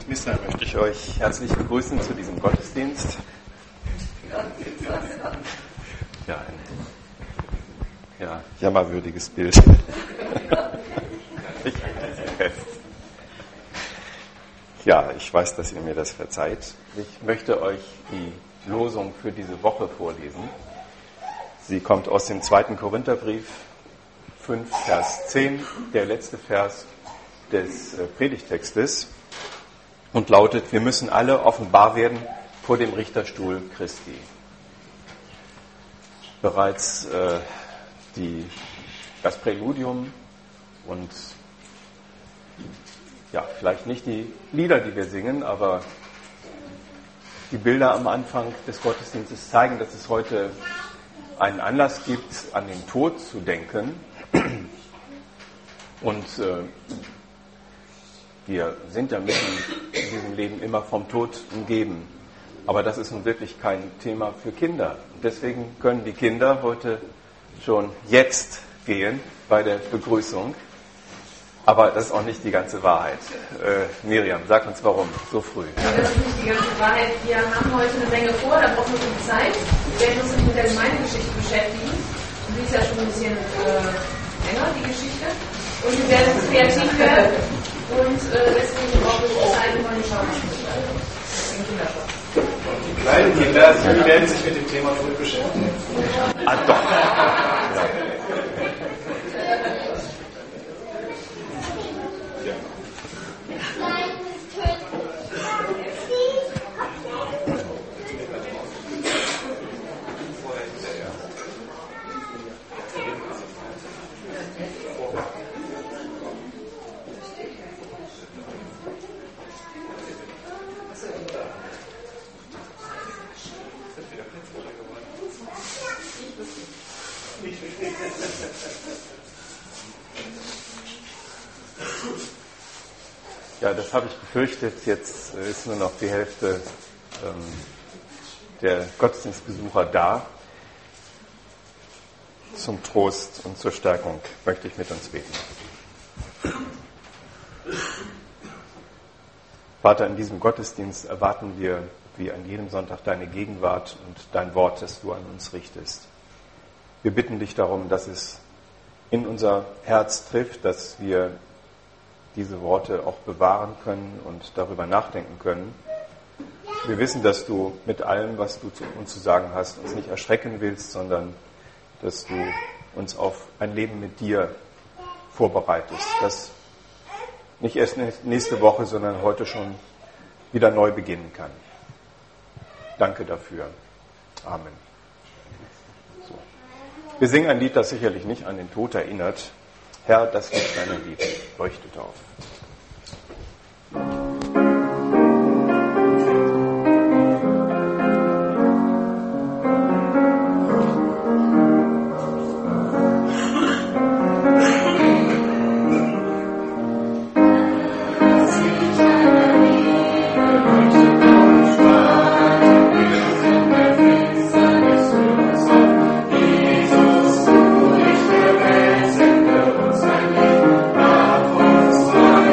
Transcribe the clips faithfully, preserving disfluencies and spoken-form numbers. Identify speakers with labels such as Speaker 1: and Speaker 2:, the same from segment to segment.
Speaker 1: Möchte ich euch herzlich begrüßen zu diesem Gottesdienst. Ja, ein ja, jammerwürdiges Bild. Ich, ja, ich weiß, dass ihr mir das verzeiht. Ich möchte euch die Losung für diese Woche vorlesen. Sie kommt aus dem zweiten Korintherbrief, fünf, Vers zehn, der letzte Vers des Predigtextes, und lautet: Wir müssen alle offenbar werden vor dem Richterstuhl Christi. Bereits äh, die, das Präludium und ja, vielleicht nicht die Lieder, die wir singen, aber die Bilder am Anfang des Gottesdienstes zeigen, dass es heute einen Anlass gibt, an den Tod zu denken. Und äh, wir sind ja mitten in diesem Leben immer vom Tod umgeben. Aber das ist nun wirklich kein Thema für Kinder. Und deswegen können die Kinder heute schon jetzt gehen bei der Begrüßung. Aber das ist auch nicht die ganze Wahrheit. Äh, Miriam, sag uns warum so früh.
Speaker 2: Das ist nicht die ganze Wahrheit. Wir haben heute eine Menge vor, da brauchen wir viel Zeit. Wir werden uns mit der Gemeindegeschichte beschäftigen. Und die ist ja schon ein bisschen äh, länger, die Geschichte. Und wir werden kreativ werden. Und äh, deswegen brauchen wir Zeit, um eine Schauspiel. Deswegen Kinderschutz.
Speaker 3: Die kleinen Kinder, die werden sich mit dem Thema Tod beschäftigen.
Speaker 1: Ah, doch. Ja. Ja, das habe ich befürchtet. Jetzt ist nur noch die Hälfte ähm, der Gottesdienstbesucher da. Zum Trost und zur Stärkung möchte ich mit uns beten. Vater, in diesem Gottesdienst erwarten wir wie an jedem Sonntag deine Gegenwart und dein Wort, das du an uns richtest. Wir bitten dich darum, dass es in unser Herz trifft, dass wir diese Worte auch bewahren können und darüber nachdenken können. Wir wissen, dass du mit allem, was du zu uns zu sagen hast, uns nicht erschrecken willst, sondern dass du uns auf ein Leben mit dir vorbereitest, das nicht erst nächste Woche, sondern heute schon wieder neu beginnen kann. Danke dafür. Amen. So. Wir singen ein Lied, das sicherlich nicht an den Tod erinnert. Herr, das Licht deiner Liebe leuchtet auf.
Speaker 4: Thank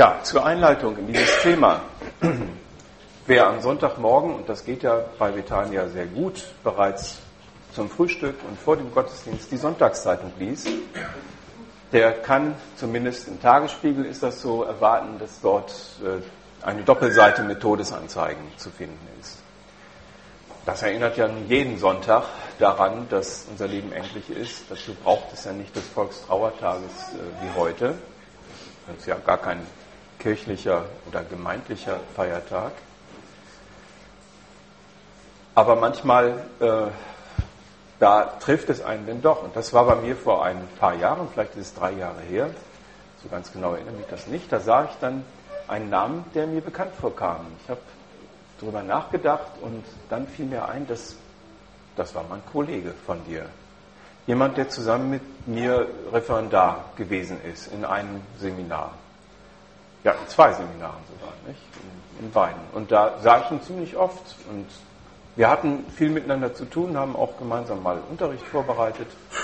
Speaker 1: Ja, zur Einleitung in dieses Thema. Wer am Sonntagmorgen, und das geht ja bei Betania sehr gut, bereits zum Frühstück und vor dem Gottesdienst die Sonntagszeitung liest, der kann, zumindest im Tagesspiegel ist das so, erwarten, dass dort eine Doppelseite mit Todesanzeigen zu finden ist. Das erinnert ja jeden Sonntag daran, dass unser Leben endlich ist. Dazu braucht es ja nicht des Volkstrauertages wie heute. Das ist ja gar kein kirchlicher oder gemeindlicher Feiertag. Aber manchmal, äh, da trifft es einen denn doch. Und das war bei mir vor ein paar Jahren, vielleicht ist es drei Jahre her, so ganz genau erinnere mich das nicht. Da sah ich dann einen Namen, der mir bekannt vorkam. Ich habe darüber nachgedacht und dann fiel mir ein, dass das war mein Kollege von dir. Jemand, der zusammen mit mir Referendar gewesen ist in einem Seminar. Ja, in zwei Seminaren sogar, nicht? In, in beiden. Und da sah ich ihn ziemlich oft. Und wir hatten viel miteinander zu tun, haben auch gemeinsam mal Unterricht vorbereitet.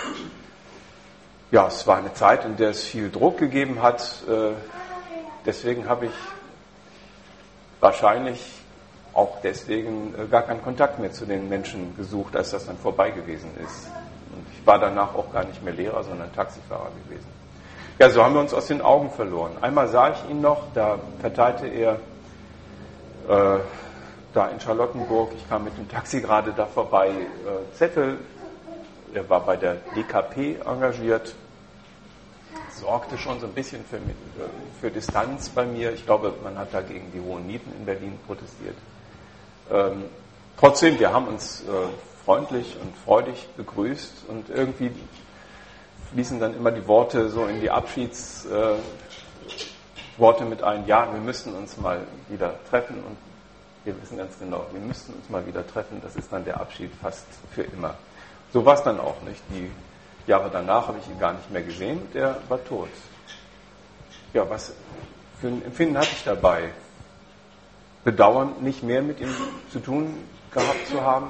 Speaker 1: Ja, es war eine Zeit, in der es viel Druck gegeben hat. Deswegen habe ich wahrscheinlich auch deswegen gar keinen Kontakt mehr zu den Menschen gesucht, als das dann vorbei gewesen ist. Und ich war danach auch gar nicht mehr Lehrer, sondern Taxifahrer gewesen. Ja, so haben wir uns aus den Augen verloren. Einmal sah ich ihn noch, da verteilte er äh, da in Charlottenburg, ich kam mit dem Taxi gerade da vorbei, äh, Zettel. Er war bei der D K P engagiert, sorgte schon so ein bisschen für, für Distanz bei mir. Ich glaube, man hat da gegen die hohen Mieten in Berlin protestiert. Ähm, trotzdem, wir haben uns äh, freundlich und freudig begrüßt und irgendwie fließen dann immer die Worte so in die Abschiedsworte äh, mit ein. Ja, wir müssten uns mal wieder treffen und wir wissen ganz genau, wir müssten uns mal wieder treffen. Das ist dann der Abschied fast für immer. So war es dann auch nicht. Die Jahre danach habe ich ihn gar nicht mehr gesehen und er war tot. Ja, was für ein Empfinden hatte ich dabei? Bedauern, nicht mehr mit ihm zu tun gehabt zu haben,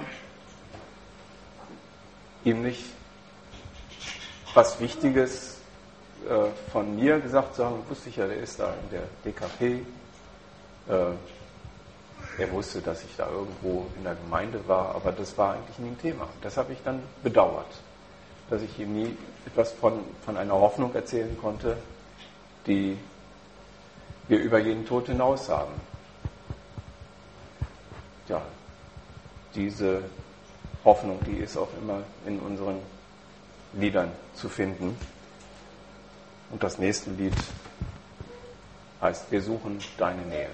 Speaker 1: ihm nicht was Wichtiges äh, von mir gesagt zu haben. Wusste ich ja, der ist da in der D K P. Äh, er wusste, dass ich da irgendwo in der Gemeinde war, aber das war eigentlich nie ein Thema. Das habe ich dann bedauert, dass ich ihm nie etwas von, von einer Hoffnung erzählen konnte, die wir über jeden Tod hinaus haben. Ja, diese Hoffnung, die ist auch immer in unseren Liedern zu finden. Und das nächste Lied heißt, wir suchen deine Nähe.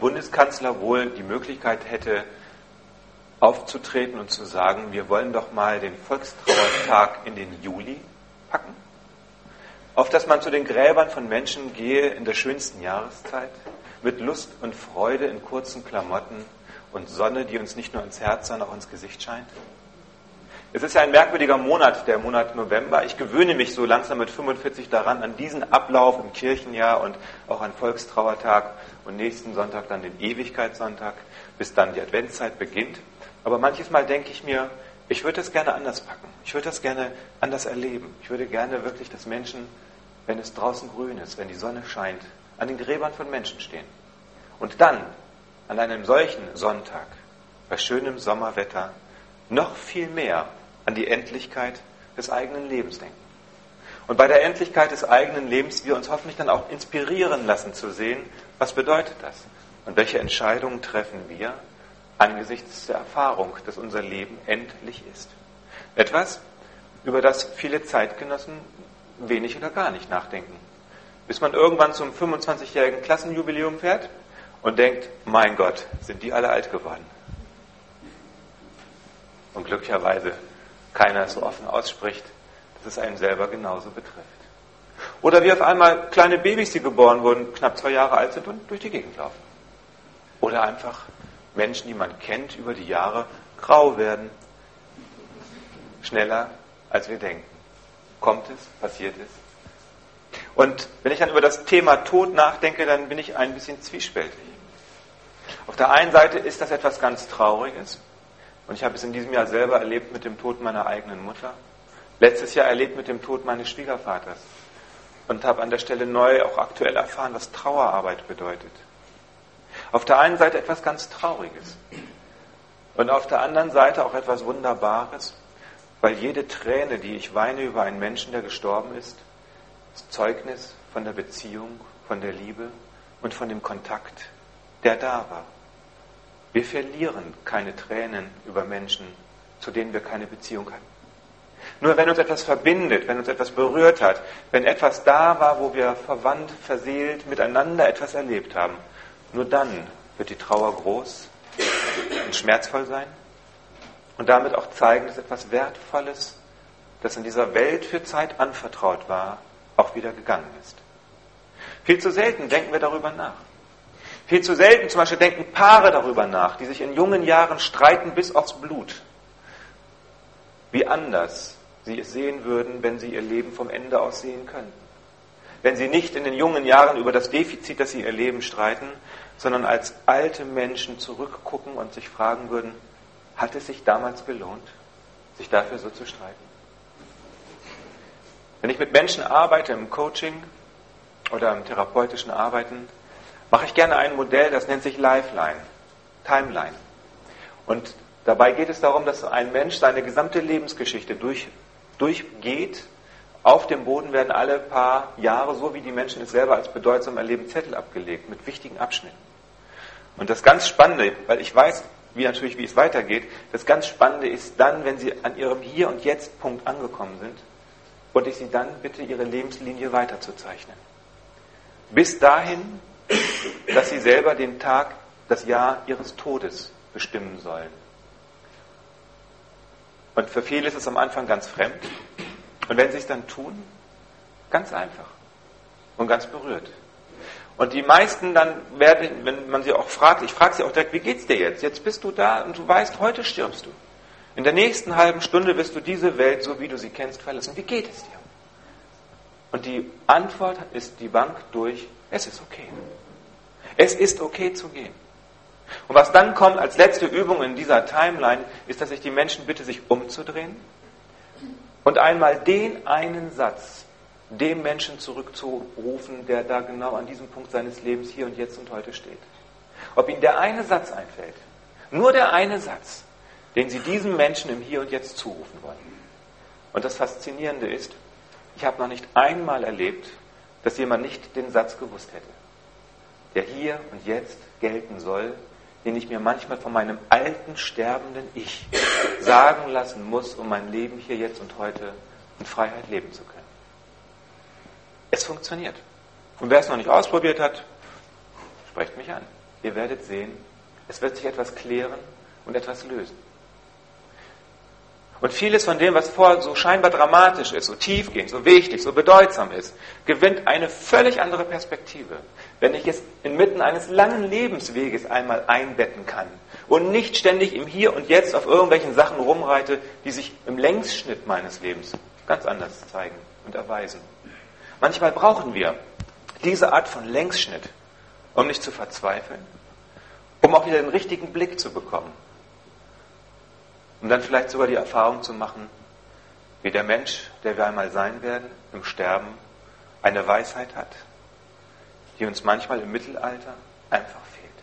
Speaker 4: Bundeskanzler wohl die Möglichkeit hätte, aufzutreten und zu sagen, wir wollen doch mal den Volkstrauertag in den Juli packen, auf dass man zu den Gräbern von Menschen gehe in der schönsten Jahreszeit, mit Lust und Freude in kurzen Klamotten und Sonne, die uns nicht nur ins Herz, sondern auch ins Gesicht scheint. Es ist ja ein merkwürdiger Monat, der Monat November. Ich gewöhne mich so langsam mit fünfundvierzig daran, an diesen Ablauf im Kirchenjahr und auch an Volkstrauertag und nächsten Sonntag dann den Ewigkeitssonntag, bis dann die Adventszeit beginnt. Aber manches Mal denke ich mir, ich würde das gerne anders packen. Ich würde das gerne anders erleben. Ich würde gerne wirklich, dass Menschen, wenn es draußen grün ist, wenn die Sonne scheint, an den Gräbern von Menschen stehen. Und dann, an einem solchen Sonntag, bei schönem Sommerwetter, noch viel mehr an die Endlichkeit des eigenen Lebens denken. Und bei der Endlichkeit des eigenen Lebens wir uns hoffentlich dann auch inspirieren lassen zu sehen, was bedeutet das? Und welche Entscheidungen treffen wir angesichts der Erfahrung, dass unser Leben endlich ist? Etwas, über das viele Zeitgenossen wenig oder gar nicht nachdenken. Bis man irgendwann zum fünfundzwanzigjährigen Klassenjubiläum fährt und denkt, mein Gott, sind die alle alt geworden. Und glücklicherweise keiner so offen ausspricht, dass es einen selber genauso betrifft. Oder wie auf einmal kleine Babys, die geboren wurden, knapp zwei Jahre alt sind und durch die Gegend laufen. Oder einfach Menschen, die man kennt, über die Jahre grau werden. Schneller, als wir denken. Kommt es, passiert es. Und wenn ich dann über das Thema Tod nachdenke, dann bin ich ein bisschen zwiespältig. Auf der einen Seite ist das etwas ganz Trauriges. Und ich habe es in diesem Jahr selber erlebt mit dem Tod meiner eigenen Mutter. Letztes Jahr erlebt mit dem Tod meines Schwiegervaters. Und habe an der Stelle neu auch aktuell erfahren, was Trauerarbeit bedeutet. Auf der einen Seite etwas ganz Trauriges. Und auf der anderen Seite auch etwas Wunderbares, weil jede Träne, die ich weine über einen Menschen, der gestorben ist, ist Zeugnis von der Beziehung, von der Liebe und von dem Kontakt, der da war. Wir verlieren keine Tränen über Menschen, zu denen wir keine Beziehung hatten. Nur wenn uns etwas verbindet, wenn uns etwas berührt hat, wenn etwas da war, wo wir verwandt, verseelt, miteinander etwas erlebt haben, nur dann wird die Trauer groß und schmerzvoll sein und damit auch zeigen, dass etwas Wertvolles, das in dieser Welt für Zeit anvertraut war, auch wieder gegangen ist. Viel zu selten denken wir darüber nach. Viel zu selten zum Beispiel denken Paare darüber nach, die sich in jungen Jahren streiten bis aufs Blut. Wie anders sie es sehen würden, wenn sie ihr Leben vom Ende aus sehen könnten. Wenn sie nicht in den jungen Jahren über das Defizit, das sie ihr Leben streiten, sondern als alte Menschen zurückgucken und sich fragen würden, hat es sich damals gelohnt, sich dafür so zu streiten? Wenn ich mit Menschen arbeite im Coaching oder im therapeutischen Arbeiten, mache ich gerne ein Modell, das nennt sich Lifeline, Timeline. Und dabei geht es darum, dass ein Mensch seine gesamte Lebensgeschichte durch, durchgeht. Auf dem Boden werden alle paar Jahre, so wie die Menschen es selber als bedeutsam erleben, Zettel abgelegt mit wichtigen Abschnitten. Und das ganz Spannende, weil ich weiß, wie natürlich, wie es weitergeht, das ganz Spannende ist dann, wenn sie an ihrem Hier- und Jetzt-Punkt angekommen sind, und ich sie dann bitte, ihre Lebenslinie weiterzuzeichnen. Bis dahin, dass sie selber den Tag, das Jahr ihres Todes bestimmen sollen. Und für viele ist es am Anfang ganz fremd. Und wenn sie es dann tun, ganz einfach und ganz berührt. Und die meisten dann werden, wenn man sie auch fragt, ich frage sie auch direkt, wie geht's dir jetzt? Jetzt bist du da und du weißt, heute stirbst du. In der nächsten halben Stunde wirst du diese Welt, so wie du sie kennst, verlassen. Wie geht es dir? Und die Antwort ist die Bank durch, es ist okay. Es ist okay zu gehen. Und was dann kommt als letzte Übung in dieser Timeline, ist, dass ich die Menschen bitte, sich umzudrehen und einmal den einen Satz dem Menschen zurückzurufen, der da genau an diesem Punkt seines Lebens hier und jetzt und heute steht. Ob Ihnen der eine Satz einfällt, nur der eine Satz, den Sie diesem Menschen im Hier und Jetzt zurufen wollen. Und das Faszinierende ist, ich habe noch nicht einmal erlebt, dass jemand nicht den Satz gewusst hätte, der hier und jetzt gelten soll, den ich mir manchmal von meinem alten, sterbenden Ich sagen lassen muss, um mein Leben hier, jetzt und heute in Freiheit leben zu können. Es funktioniert. Und wer es noch nicht ausprobiert hat, sprecht mich an. ihr werdet sehen, es wird sich etwas klären und etwas lösen. Und vieles von dem, was vorher so scheinbar dramatisch ist, so tiefgehend, so wichtig, so bedeutsam ist, gewinnt eine völlig andere Perspektive, wenn ich es inmitten eines langen Lebensweges einmal einbetten kann und nicht ständig im Hier und Jetzt auf irgendwelchen Sachen rumreite, die sich im Längsschnitt meines Lebens ganz anders zeigen und erweisen. Manchmal brauchen wir diese Art von Längsschnitt, um nicht zu verzweifeln, um auch wieder den richtigen Blick zu bekommen. Um dann vielleicht sogar die Erfahrung zu machen, wie der Mensch, der wir einmal sein werden, im Sterben, eine Weisheit hat, die uns manchmal im Mittelalter einfach fehlt.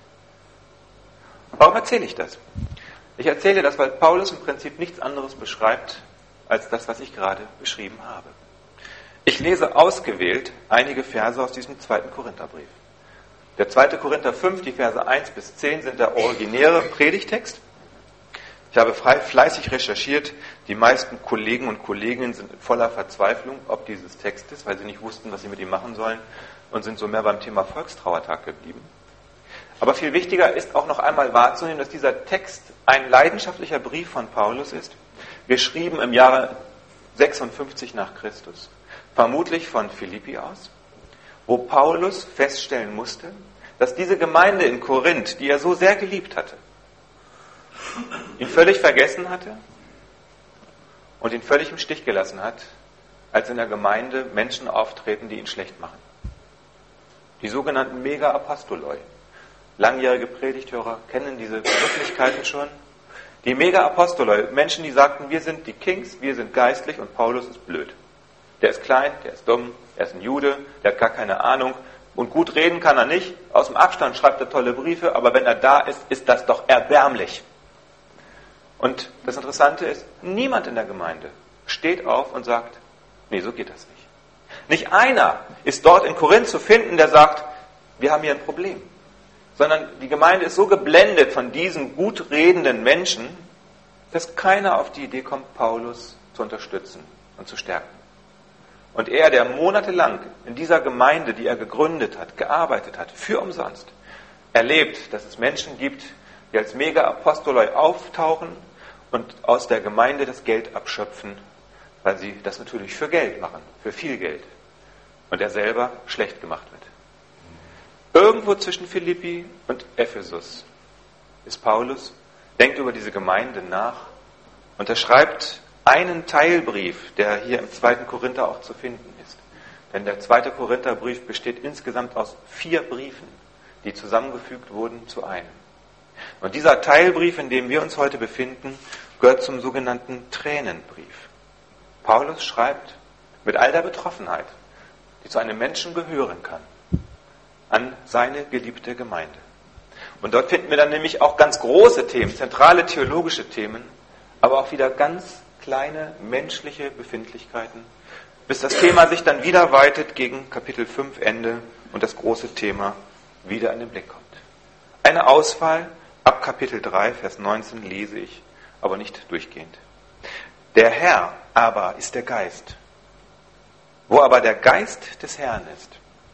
Speaker 4: Warum erzähle ich das? Ich erzähle das, weil Paulus im Prinzip nichts anderes beschreibt, als das, was ich gerade beschrieben habe. Ich lese ausgewählt einige Verse aus diesem zweiten Korintherbrief. Der zweite Korinther fünf, die Verse eins bis zehn, sind der originäre Predigtext. Ich habe frei, fleißig recherchiert. Die meisten Kollegen und Kolleginnen sind in voller Verzweiflung ob dieses Textes, weil sie nicht wussten, was sie mit ihm machen sollen und sind so mehr beim Thema Volkstrauertag geblieben. Aber viel wichtiger ist auch noch einmal wahrzunehmen, dass dieser Text ein leidenschaftlicher Brief von Paulus ist, geschrieben im Jahre sechsundfünfzig nach Christus, vermutlich von Philippi aus, wo Paulus feststellen musste, dass diese Gemeinde in Korinth, die er so sehr geliebt hatte, ihn völlig vergessen hatte und ihn völlig im Stich gelassen hat, als in der Gemeinde Menschen auftreten, die ihn schlecht machen. Die sogenannten Mega-Apostoloi. Langjährige Predigthörer kennen diese Begrifflichkeiten schon. Die Mega-Apostoloi, Menschen, die sagten, wir sind die Kings, wir sind geistlich und Paulus ist blöd. Der ist klein, der ist dumm, er ist ein Jude, der hat gar keine Ahnung und gut reden kann er nicht. Aus dem Abstand schreibt er tolle Briefe, aber wenn er da ist, ist das doch erbärmlich. Und das Interessante ist, niemand in der Gemeinde steht auf und sagt, nee, so geht das nicht. Nicht einer ist dort in Korinth zu finden, der sagt, wir haben hier ein Problem. Sondern die Gemeinde ist so geblendet von diesen gut redenden Menschen, dass keiner auf die Idee kommt, Paulus zu unterstützen und zu stärken. Und er, der monatelang in dieser Gemeinde, die er gegründet hat, gearbeitet hat, für umsonst, erlebt, dass es Menschen gibt, die als Mega-Apostoloi auftauchen und aus der Gemeinde das Geld abschöpfen, weil sie das natürlich für Geld machen, für viel Geld. Und er selber schlecht gemacht wird. Irgendwo zwischen Philippi und Ephesus ist Paulus, denkt über diese Gemeinde nach und er schreibt einen Teilbrief, der hier im zweiten Korinther auch zu finden ist. Denn der zweite Korintherbrief besteht insgesamt aus vier Briefen, die zusammengefügt wurden zu einem. Und dieser Teilbrief, in dem wir uns heute befinden, gehört zum sogenannten Tränenbrief. Paulus schreibt mit all der Betroffenheit, die zu einem Menschen gehören kann, an seine geliebte Gemeinde. Und dort finden wir dann nämlich auch ganz große Themen, zentrale theologische Themen, aber auch wieder ganz kleine menschliche Befindlichkeiten, bis das Thema sich dann wieder weitet gegen Kapitel fünf Ende und das große Thema wieder in den Blick kommt. Eine Auswahl ab Kapitel drei, Vers neunzehn lese ich, aber nicht durchgehend. Der Herr aber ist der Geist. Wo aber der Geist des Herrn ist,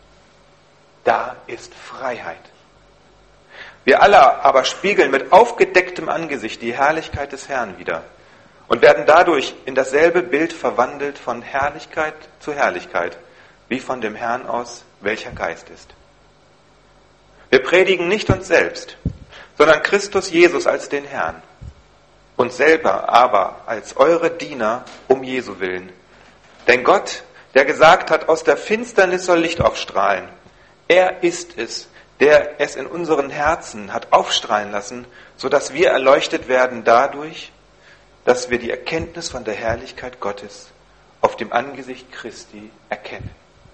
Speaker 4: da ist Freiheit. Wir alle aber spiegeln mit aufgedecktem Angesicht die Herrlichkeit des Herrn wider und werden dadurch in dasselbe Bild verwandelt von Herrlichkeit zu Herrlichkeit, wie von dem Herrn aus, welcher Geist ist. Wir predigen nicht uns selbst, sondern Christus Jesus als den Herrn, uns selber aber als eure Diener um Jesu willen. Denn Gott, der gesagt hat, aus der Finsternis soll Licht aufstrahlen, er ist es, der es in unseren Herzen hat aufstrahlen lassen, sodass wir erleuchtet werden dadurch, dass wir die Erkenntnis von der Herrlichkeit Gottes auf dem Angesicht Christi erkennen.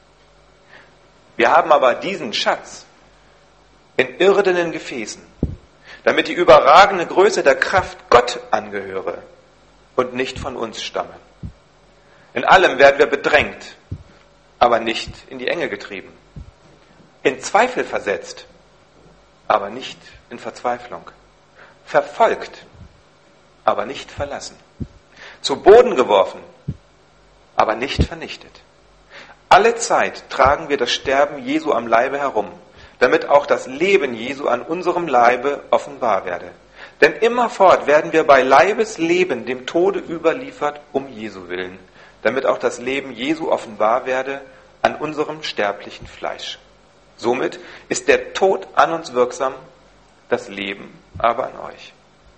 Speaker 4: Wir haben aber diesen Schatz in irdenen Gefäßen, damit die überragende Größe der Kraft Gott angehöre und nicht von uns stamme. In allem werden wir bedrängt, aber nicht in die Enge getrieben. In Zweifel versetzt, aber nicht in Verzweiflung. Verfolgt, aber nicht verlassen. Zu Boden geworfen, aber nicht vernichtet. Alle Zeit tragen wir das Sterben Jesu am Leibe herum, damit auch das Leben Jesu an unserem Leibe offenbar werde. Denn immerfort werden wir bei Leibesleben dem Tode überliefert, um Jesu willen, damit auch das Leben Jesu offenbar werde an unserem sterblichen Fleisch. Somit ist der Tod an uns wirksam, das Leben aber an euch.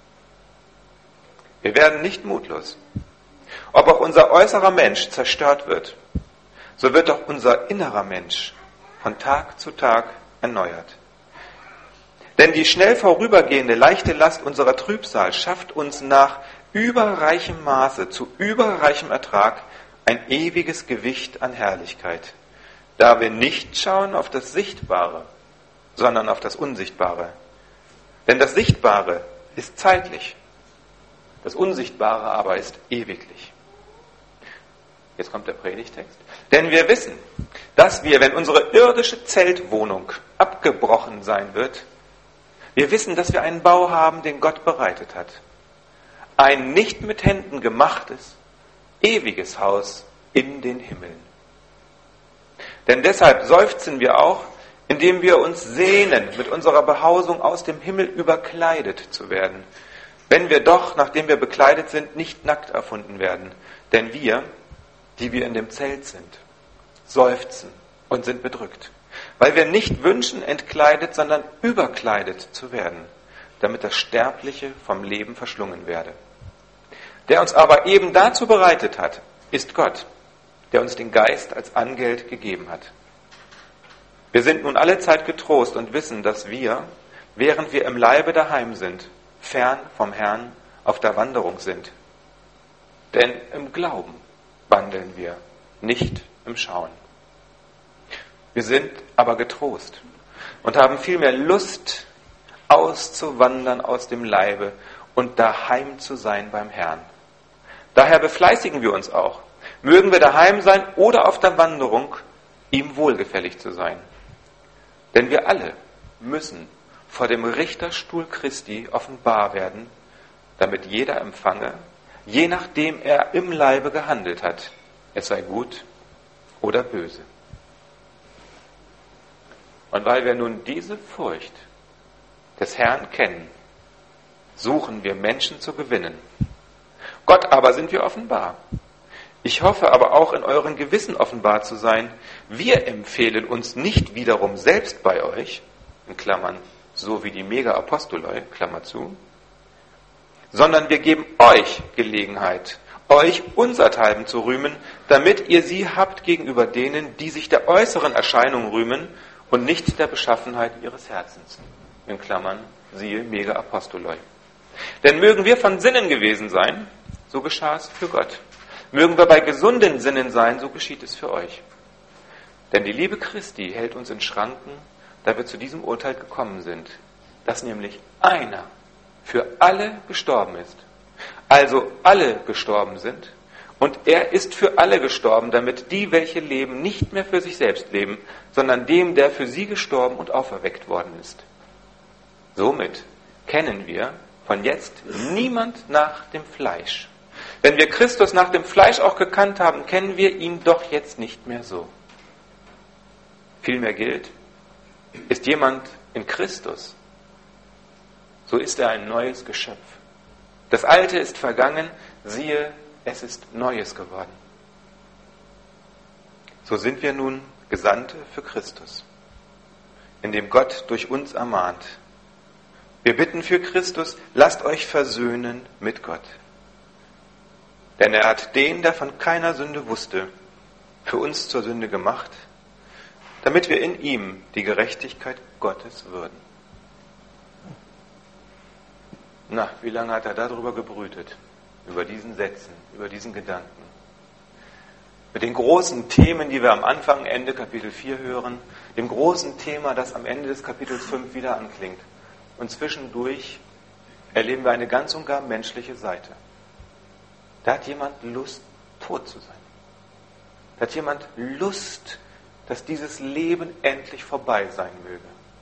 Speaker 4: Wir werden nicht mutlos. Ob auch unser äußerer Mensch zerstört wird, so wird auch unser innerer Mensch von Tag zu Tag erneuert. Denn die schnell vorübergehende leichte Last unserer Trübsal schafft uns nach überreichem Maße zu überreichem Ertrag ein ewiges Gewicht an Herrlichkeit, da wir nicht schauen auf das Sichtbare, sondern auf das Unsichtbare. Denn das Sichtbare ist zeitlich, das Unsichtbare aber ist ewiglich. Jetzt kommt der Predigtext. Denn wir wissen, dass wir, wenn unsere irdische Zeltwohnung abgebrochen sein wird, wir wissen, dass wir einen Bau haben, den Gott bereitet hat. Ein nicht mit Händen gemachtes, ewiges Haus in den Himmeln. Denn deshalb seufzen wir auch, indem wir uns sehnen, mit unserer Behausung aus dem Himmel überkleidet zu werden. Wenn wir doch, nachdem wir bekleidet sind, nicht nackt erfunden werden. Denn wir, die wir in dem Zelt sind, seufzen und sind bedrückt, weil wir nicht wünschen, entkleidet, sondern überkleidet zu werden, damit das Sterbliche vom Leben verschlungen werde. Der uns aber eben dazu bereitet hat, ist Gott, der uns den Geist als Angeld gegeben hat. Wir sind nun alle Zeit getrost und wissen, dass wir, während wir im Leibe daheim sind, fern vom Herrn auf der Wanderung sind. Denn im Glauben wandeln wir, nicht im Schauen. Wir sind aber getrost und haben vielmehr Lust, auszuwandern aus dem Leibe und daheim zu sein beim Herrn. Daher befleißigen wir uns auch, mögen wir daheim sein oder auf der Wanderung, ihm wohlgefällig zu sein. Denn wir alle müssen vor dem Richterstuhl Christi offenbar werden, damit jeder empfange, je nachdem er im Leibe gehandelt hat, es sei gut oder böse. Und weil wir nun diese Furcht des Herrn kennen, suchen wir Menschen zu gewinnen. Gott aber sind wir offenbar. Ich hoffe aber auch in euren Gewissen offenbar zu sein. Wir empfehlen uns nicht wiederum selbst bei euch, in Klammern, so wie die Mega-Apostoloi, Klammer zu, sondern wir geben euch Gelegenheit, euch unserthalben zu rühmen, damit ihr sie habt gegenüber denen, die sich der äußeren Erscheinung rühmen und nicht der Beschaffenheit ihres Herzens. In Klammern, siehe Mega-Apostoloi. Denn mögen wir von Sinnen gewesen sein, so geschah es für Gott. Mögen wir bei gesunden Sinnen sein, so geschieht es für euch. Denn die Liebe Christi hält uns in Schranken, da wir zu diesem Urteil gekommen sind, dass nämlich einer für alle gestorben ist. Also alle gestorben sind. Und er ist für alle gestorben, damit die, welche leben, nicht mehr für sich selbst leben, sondern dem, der für sie gestorben und auferweckt worden ist. Somit kennen wir von jetzt niemand nach dem Fleisch. Wenn wir Christus nach dem Fleisch auch gekannt haben, kennen wir ihn doch jetzt nicht mehr so. Vielmehr gilt, ist jemand in Christus, so ist er ein neues Geschöpf. Das Alte ist vergangen, siehe, es ist Neues geworden. So sind wir nun Gesandte für Christus, indem Gott durch uns ermahnt. Wir bitten für Christus, lasst euch versöhnen mit Gott. Denn er hat den, der von keiner Sünde wusste, für uns zur Sünde gemacht, damit wir in ihm die Gerechtigkeit Gottes würden. Na, wie lange hat er darüber gebrütet? Über diesen Sätzen, über diesen Gedanken. Mit den großen Themen, die wir am Anfang, Ende Kapitel vier hören, dem großen Thema, das am Ende des Kapitels fünf wieder anklingt. Und zwischendurch erleben wir eine ganz und gar menschliche Seite. Da hat jemand Lust, tot zu sein. Da hat jemand Lust, dass dieses Leben endlich vorbei sein möge.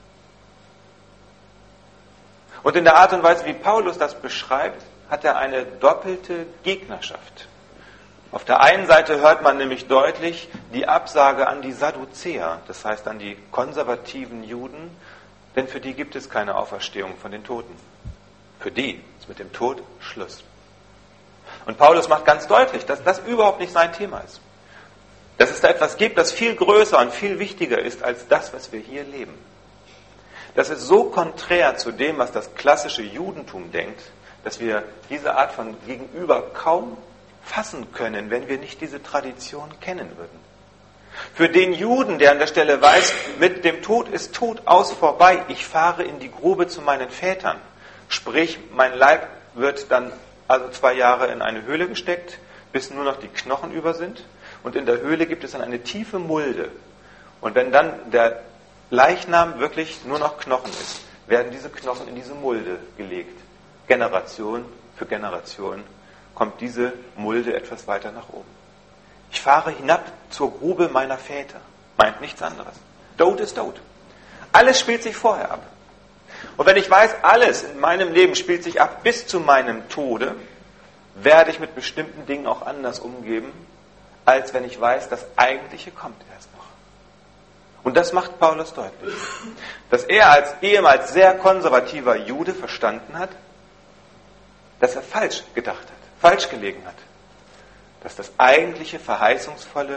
Speaker 4: Und in der Art und Weise, wie Paulus das beschreibt, hat er eine doppelte Gegnerschaft. Auf der einen Seite hört man nämlich deutlich die Absage an die Sadduzäer, das heißt an die konservativen Juden, denn für die gibt es keine Auferstehung von den Toten. Für die ist mit dem Tod Schluss. Und Paulus macht ganz deutlich, dass das überhaupt nicht sein Thema ist. Dass es da etwas gibt, das viel größer und viel wichtiger ist als das, was wir hier leben. Das ist so konträr zu dem, was das klassische Judentum denkt, dass wir diese Art von Gegenüber kaum fassen können, wenn wir nicht diese Tradition kennen würden. Für den Juden, der an der Stelle weiß, mit dem Tod ist Tod aus vorbei, ich fahre in die Grube zu meinen Vätern, sprich, mein Leib wird dann also zwei Jahre in eine Höhle gesteckt, bis nur noch die Knochen über sind, und in der Höhle gibt es dann eine tiefe Mulde. Und wenn dann der Leichnam wirklich nur noch Knochen ist, werden diese Knochen in diese Mulde gelegt. Generation für Generation kommt diese Mulde etwas weiter nach oben. Ich fahre hinab zur Grube meiner Väter. Meint nichts anderes. Tod ist tot. Alles spielt sich vorher ab. Und wenn ich weiß, alles in meinem Leben spielt sich ab bis zu meinem Tode, werde ich mit bestimmten Dingen auch anders umgehen, als wenn ich weiß, das Eigentliche kommt erst noch. Und das macht Paulus deutlich. Dass er als ehemals sehr konservativer Jude verstanden hat, dass er falsch gedacht hat, falsch gelegen hat. Dass das eigentliche Verheißungsvolle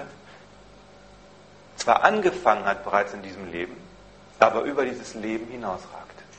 Speaker 4: zwar angefangen hat bereits in diesem Leben, aber über dieses Leben hinausragt.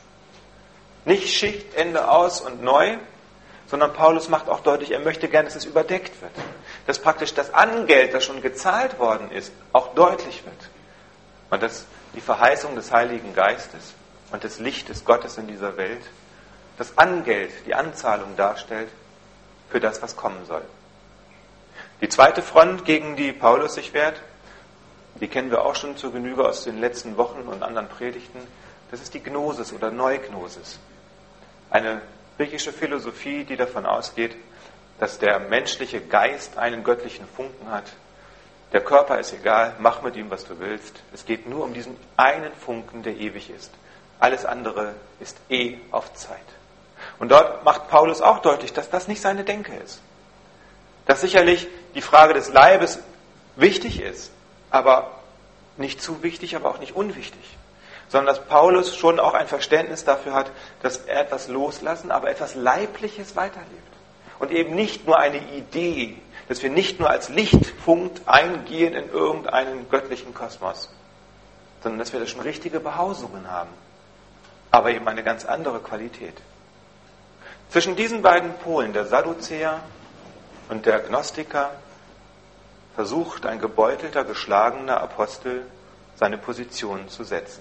Speaker 4: Nicht Schicht, Ende aus und neu, sondern Paulus macht auch deutlich, er möchte gerne, dass es überdeckt wird. Dass praktisch das Angeld, das schon gezahlt worden ist, auch deutlich wird. Und dass die Verheißung des Heiligen Geistes und des Lichtes Gottes in dieser Welt das Angeld, die Anzahlung darstellt für das, was kommen soll. Die zweite Front, gegen die Paulus sich wehrt, die kennen wir auch schon zur Genüge aus den letzten Wochen und anderen Predigten, das ist die Gnosis oder Neugnosis. Eine griechische Philosophie, die davon ausgeht, dass der menschliche Geist einen göttlichen Funken hat. Der Körper ist egal, mach mit ihm, was du willst. Es geht nur um diesen einen Funken, der ewig ist. Alles andere ist eh auf Zeit. Und dort macht Paulus auch deutlich, dass das nicht seine Denke ist. Dass sicherlich die Frage des Leibes wichtig ist, aber nicht zu wichtig, aber auch nicht unwichtig. Sondern dass Paulus schon auch ein Verständnis dafür hat, dass er etwas loslassen, aber etwas Leibliches weiterlebt. Und eben nicht nur eine Idee, dass wir nicht nur als Lichtpunkt eingehen in irgendeinen göttlichen Kosmos, sondern dass wir da schon richtige Behausungen haben, aber eben eine ganz andere Qualität. Zwischen diesen beiden Polen, der Sadduzäer und der Gnostiker, versucht ein gebeutelter, geschlagener Apostel seine Position zu setzen.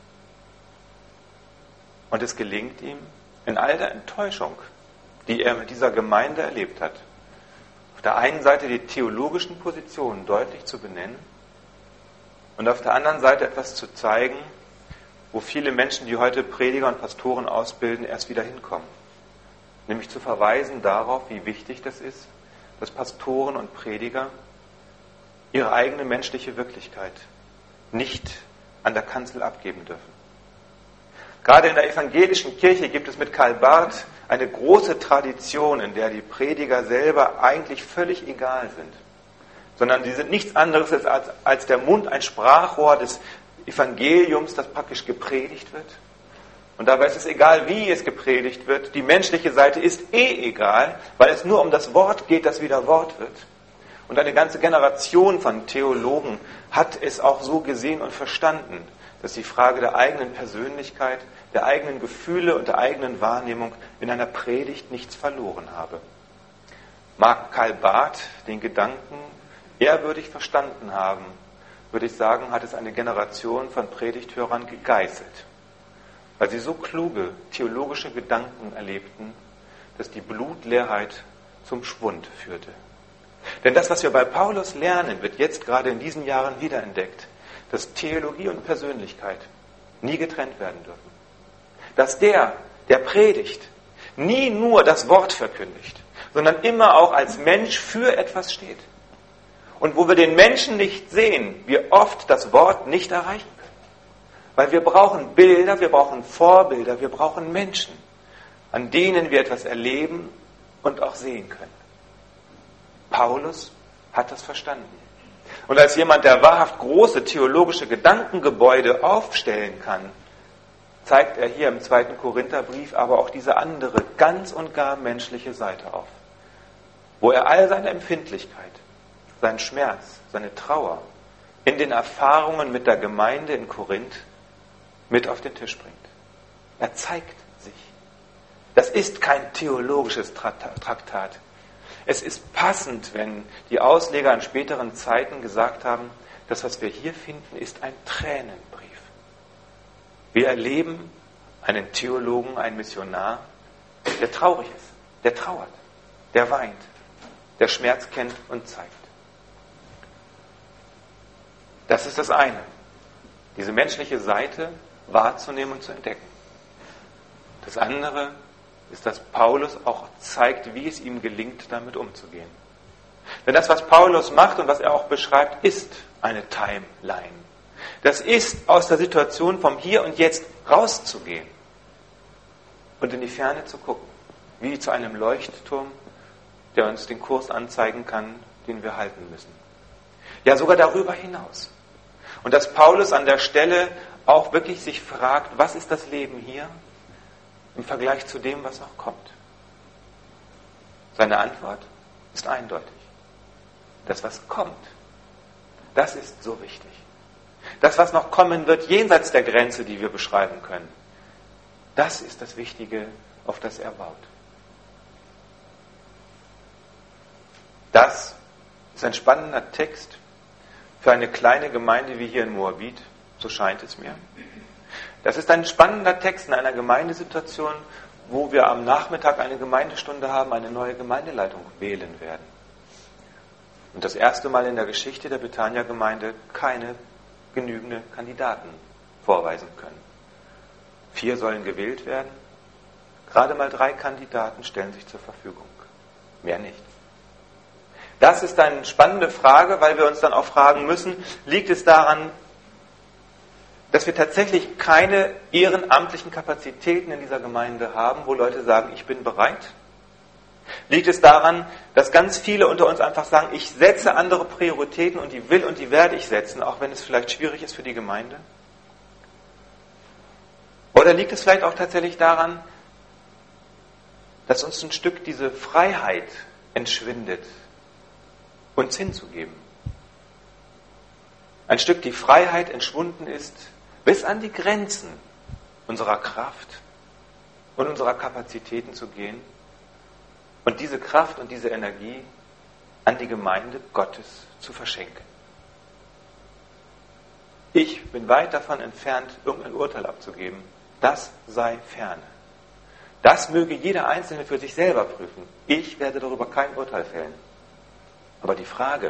Speaker 4: Und es gelingt ihm in all der Enttäuschung, die er mit dieser Gemeinde erlebt hat, auf der einen Seite die theologischen Positionen deutlich zu benennen und auf der anderen Seite etwas zu zeigen, wo viele Menschen, die heute Prediger und Pastoren ausbilden, erst wieder hinkommen. Nämlich zu verweisen darauf, wie wichtig das ist, dass Pastoren und Prediger ihre eigene menschliche Wirklichkeit nicht an der Kanzel abgeben dürfen. Gerade in der evangelischen Kirche gibt es mit Karl Barth eine große Tradition, in der die Prediger selber eigentlich völlig egal sind. Sondern die sind nichts anderes als, als der Mund, ein Sprachrohr des Evangeliums, das praktisch gepredigt wird. Und dabei ist es egal, wie es gepredigt wird. Die menschliche Seite ist eh egal, weil es nur um das Wort geht, das wieder Wort wird. Und eine ganze Generation von Theologen hat es auch so gesehen und verstanden, dass die Frage der eigenen Persönlichkeit, der eigenen Gefühle und der eigenen Wahrnehmung in einer Predigt nichts verloren habe. Mag Karl Barth den Gedanken ehrwürdig verstanden haben, würde ich sagen, hat es eine Generation von Predigthörern gegeißelt, weil sie so kluge theologische Gedanken erlebten, dass die Blutleerheit zum Schwund führte. Denn das, was wir bei Paulus lernen, wird jetzt gerade in diesen Jahren wiederentdeckt, dass Theologie und Persönlichkeit nie getrennt werden dürfen. Dass der, der predigt, nie nur das Wort verkündigt, sondern immer auch als Mensch für etwas steht. Und wo wir den Menschen nicht sehen, wir oft das Wort nicht erreichen können. Weil wir brauchen Bilder, wir brauchen Vorbilder, wir brauchen Menschen, an denen wir etwas erleben und auch sehen können. Paulus hat das verstanden. Und als jemand, der wahrhaft große theologische Gedankengebäude aufstellen kann, zeigt er hier im zweiten Korintherbrief aber auch diese andere, ganz und gar menschliche Seite auf, wo er all seine Empfindlichkeit, seinen Schmerz, seine Trauer in den Erfahrungen mit der Gemeinde in Korinth mit auf den Tisch bringt. Er zeigt sich. Das ist kein theologisches Traktat. Es ist passend, wenn die Ausleger in späteren Zeiten gesagt haben, das, was wir hier finden, ist ein Tränenbrief. Wir erleben einen Theologen, einen Missionar, der traurig ist, der trauert, der weint, der Schmerz kennt und zeigt. Das ist das eine, diese menschliche Seite wahrzunehmen und zu entdecken. Das andere ist, dass Paulus auch zeigt, wie es ihm gelingt, damit umzugehen. Denn das, was Paulus macht und was er auch beschreibt, ist eine Timeline. Das ist, aus der Situation vom Hier und Jetzt rauszugehen und in die Ferne zu gucken, wie zu einem Leuchtturm, der uns den Kurs anzeigen kann, den wir halten müssen. Ja, sogar darüber hinaus. Und dass Paulus an der Stelle auch wirklich sich fragt, was ist das Leben hier im Vergleich zu dem, was noch kommt? Seine Antwort ist eindeutig. Das, was kommt, das ist so wichtig. Das, was noch kommen wird, jenseits der Grenze, die wir beschreiben können, das ist das Wichtige, auf das er baut. Das ist ein spannender Text für eine kleine Gemeinde wie hier in Moabit, so scheint es mir. Das ist ein spannender Text in einer Gemeindesituation, wo wir am Nachmittag eine Gemeindestunde haben, eine neue Gemeindeleitung wählen werden. Und das erste Mal in der Geschichte der Betania-Gemeinde keine genügende Kandidaten vorweisen können. Vier sollen gewählt werden. Gerade mal drei Kandidaten stellen sich zur Verfügung. Mehr nicht. Das ist eine spannende Frage, weil wir uns dann auch fragen müssen, liegt es daran, dass wir tatsächlich keine ehrenamtlichen Kapazitäten in dieser Gemeinde haben, wo Leute sagen, ich bin bereit? Liegt es daran, dass ganz viele unter uns einfach sagen, ich setze andere Prioritäten und die will und die werde ich setzen, auch wenn es vielleicht schwierig ist für die Gemeinde? Oder liegt es vielleicht auch tatsächlich daran, dass uns ein Stück diese Freiheit entschwindet, uns hinzugeben? Ein Stück die Freiheit entschwunden ist, bis an die Grenzen unserer Kraft und unserer Kapazitäten zu gehen und diese Kraft und diese Energie an die Gemeinde Gottes zu verschenken. Ich bin weit davon entfernt, irgendein Urteil abzugeben. Das sei ferne. Das möge jeder Einzelne für sich selber prüfen. Ich werde darüber kein Urteil fällen. Aber die Frage,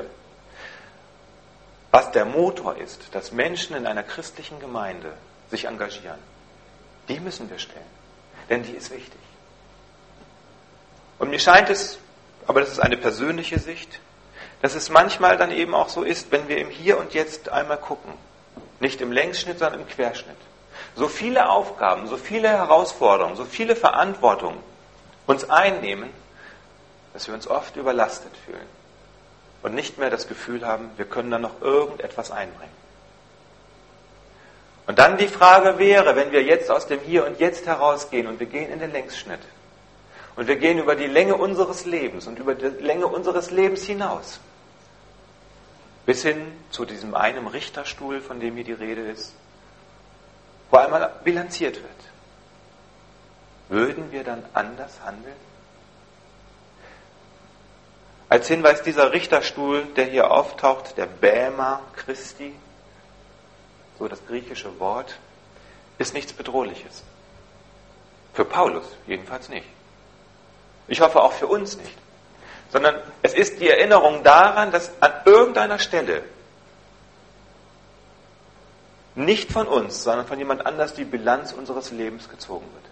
Speaker 4: was der Motor ist, dass Menschen in einer christlichen Gemeinde sich engagieren, die müssen wir stellen. Denn die ist wichtig. Und mir scheint es, aber das ist eine persönliche Sicht, dass es manchmal dann eben auch so ist, wenn wir im Hier und Jetzt einmal gucken, nicht im Längsschnitt, sondern im Querschnitt, so viele Aufgaben, so viele Herausforderungen, so viele Verantwortungen uns einnehmen, dass wir uns oft überlastet fühlen und nicht mehr das Gefühl haben, wir können da noch irgendetwas einbringen. Und dann die Frage wäre, wenn wir jetzt aus dem Hier und Jetzt herausgehen und wir gehen in den Längsschnitt und wir gehen über die Länge unseres Lebens und über die Länge unseres Lebens hinaus, bis hin zu diesem einen Richterstuhl, von dem hier die Rede ist, wo einmal bilanziert wird. Würden wir dann anders handeln? Als Hinweis, dieser Richterstuhl, der hier auftaucht, der Bäma Christi, so das griechische Wort, ist nichts Bedrohliches. Für Paulus jedenfalls nicht. Ich hoffe auch für uns nicht. Sondern es ist die Erinnerung daran, dass an irgendeiner Stelle nicht von uns, sondern von jemand anders die Bilanz unseres Lebens gezogen wird.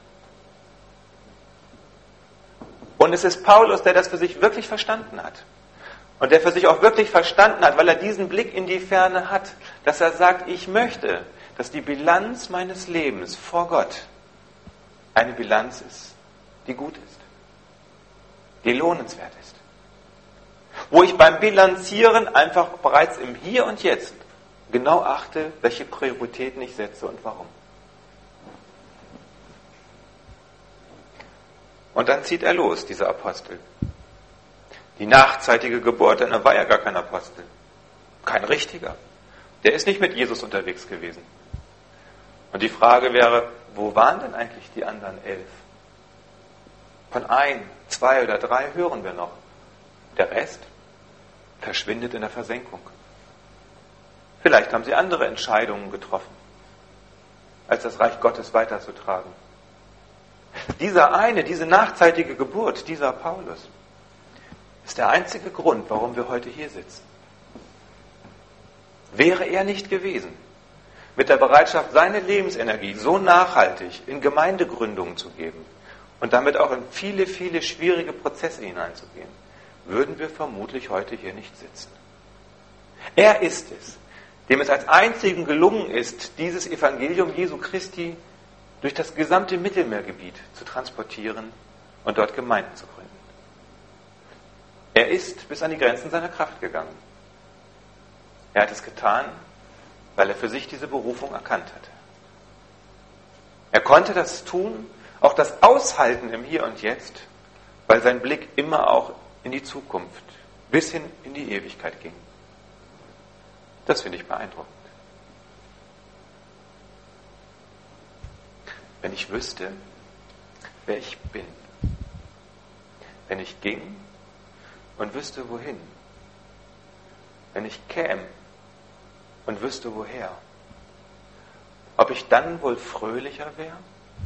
Speaker 4: Und es ist Paulus, der das für sich wirklich verstanden hat. Und der für sich auch wirklich verstanden hat, weil er diesen Blick in die Ferne hat, dass er sagt, ich möchte, dass die Bilanz meines Lebens vor Gott eine Bilanz ist, die gut ist, die lohnenswert ist. Wo ich beim Bilanzieren einfach bereits im Hier und Jetzt genau achte, welche Prioritäten ich setze und warum. Und dann zieht er los, dieser Apostel. Die nachzeitige Geburt, denn er war ja gar kein Apostel. Kein richtiger. Der ist nicht mit Jesus unterwegs gewesen. Und die Frage wäre, wo waren denn eigentlich die anderen elf? Von ein, zwei oder drei hören wir noch. Der Rest verschwindet in der Versenkung. Vielleicht haben sie andere Entscheidungen getroffen, als das Reich Gottes weiterzutragen. Dieser eine, diese nachzeitige Geburt, dieser Paulus, ist der einzige Grund, warum wir heute hier sitzen. Wäre er nicht gewesen, mit der Bereitschaft, seine Lebensenergie so nachhaltig in Gemeindegründungen zu geben und damit auch in viele, viele schwierige Prozesse hineinzugehen, würden wir vermutlich heute hier nicht sitzen. Er ist es, dem es als einzigen gelungen ist, dieses Evangelium Jesu Christi durch das gesamte Mittelmeergebiet zu transportieren und dort Gemeinden zu gründen. Er ist bis an die Grenzen seiner Kraft gegangen. Er hat es getan, weil er für sich diese Berufung erkannt hatte. Er konnte das tun, auch das Aushalten im Hier und Jetzt, weil sein Blick immer auch in die Zukunft, bis hin in die Ewigkeit ging. Das finde ich beeindruckend. Wenn ich wüsste, wer ich bin, wenn ich ging und wüsste, wohin, wenn ich käme und wüsste, woher, ob ich dann wohl fröhlicher wäre?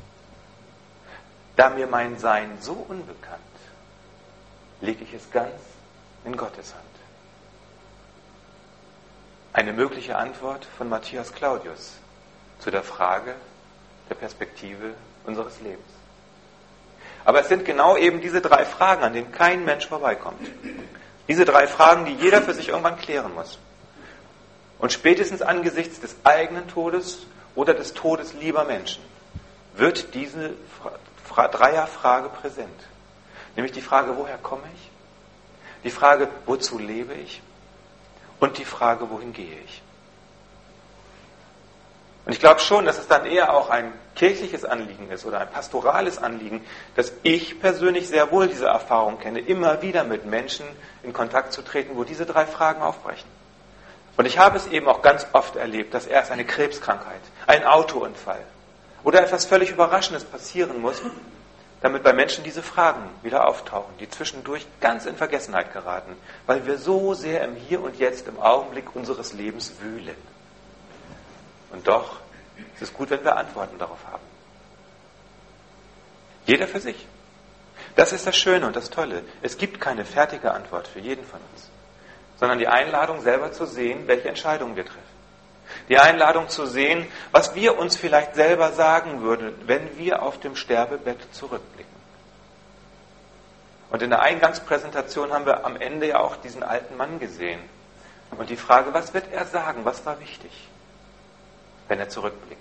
Speaker 4: Da mir mein Sein so unbekannt, lege ich es ganz in Gottes Hand. Eine mögliche Antwort von Matthias Claudius zu der Frage der Perspektive unseres Lebens. Aber es sind genau eben diese drei Fragen, an denen kein Mensch vorbeikommt. Diese drei Fragen, die jeder für sich irgendwann klären muss. Und spätestens angesichts des eigenen Todes oder des Todes lieber Menschen wird diese Dreierfrage präsent. Nämlich die Frage, woher komme ich? Die Frage, wozu lebe ich? Und die Frage, wohin gehe ich? Und ich glaube schon, dass es dann eher auch ein kirchliches Anliegen ist oder ein pastorales Anliegen, dass ich persönlich sehr wohl diese Erfahrung kenne, immer wieder mit Menschen in Kontakt zu treten, wo diese drei Fragen aufbrechen. Und ich habe es eben auch ganz oft erlebt, dass erst eine Krebskrankheit, ein Autounfall oder etwas völlig Überraschendes passieren muss, damit bei Menschen diese Fragen wieder auftauchen, die zwischendurch ganz in Vergessenheit geraten, weil wir so sehr im Hier und Jetzt, im Augenblick unseres Lebens wühlen. Und doch ist es gut, wenn wir Antworten darauf haben. Jeder für sich. Das ist das Schöne und das Tolle. Es gibt keine fertige Antwort für jeden von uns, sondern die Einladung, selber zu sehen, welche Entscheidungen wir treffen. Die Einladung zu sehen, was wir uns vielleicht selber sagen würden, wenn wir auf dem Sterbebett zurückblicken. Und in der Eingangspräsentation haben wir am Ende ja auch diesen alten Mann gesehen. Und die Frage, was wird er sagen, was war wichtig, wenn er zurückblickt?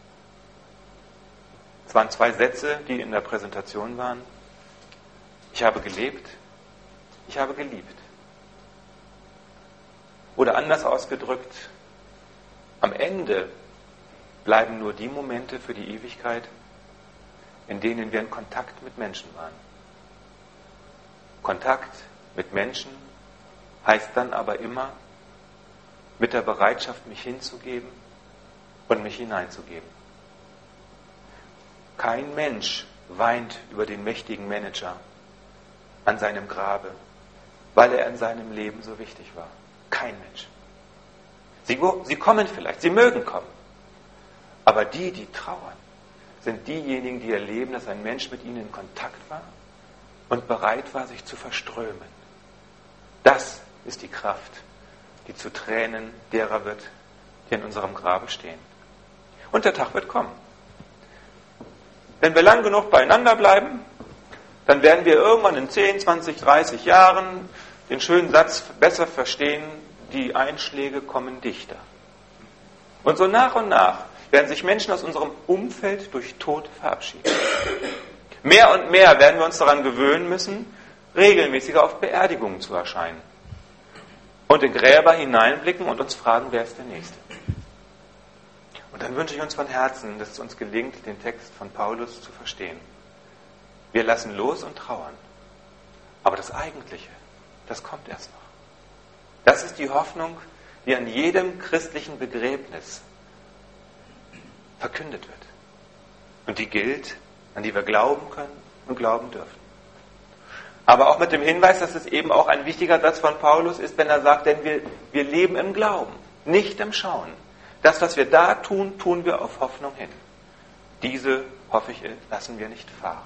Speaker 4: Es waren zwei Sätze, die in der Präsentation waren. Ich habe gelebt, ich habe geliebt. Oder anders ausgedrückt, am Ende bleiben nur die Momente für die Ewigkeit, in denen wir in Kontakt mit Menschen waren. Kontakt mit Menschen heißt dann aber immer, mit der Bereitschaft, mich hinzugeben und mich hineinzugeben. Kein Mensch weint über den mächtigen Manager an seinem Grabe, weil er in seinem Leben so wichtig war. Kein Mensch. Sie, sie kommen vielleicht, sie mögen kommen. Aber die, die trauern, sind diejenigen, die erleben, dass ein Mensch mit ihnen in Kontakt war und bereit war, sich zu verströmen. Das ist die Kraft, die zu Tränen derer wird, die in unserem Grabe stehen. Und der Tag wird kommen. Wenn wir lang genug beieinander bleiben, dann werden wir irgendwann in zehn, zwanzig, dreißig Jahren den schönen Satz besser verstehen, die Einschläge kommen dichter. Und so nach und nach werden sich Menschen aus unserem Umfeld durch Tod verabschieden. Mehr und mehr werden wir uns daran gewöhnen müssen, regelmäßiger auf Beerdigungen zu erscheinen. und in Gräber hineinblicken und uns fragen, wer ist der Nächste? Und dann wünsche ich uns von Herzen, dass es uns gelingt, den Text von Paulus zu verstehen. Wir lassen los und trauern. Aber das Eigentliche, das kommt erst noch. Das ist die Hoffnung, die an jedem christlichen Begräbnis verkündet wird. Und die gilt, an die wir glauben können und glauben dürfen. Aber auch mit dem Hinweis, dass es eben auch ein wichtiger Satz von Paulus ist, wenn er sagt, denn wir, wir leben im Glauben, nicht im Schauen. Das, was wir da tun, tun wir auf Hoffnung hin. Diese, hoffe ich, lassen wir nicht fahren.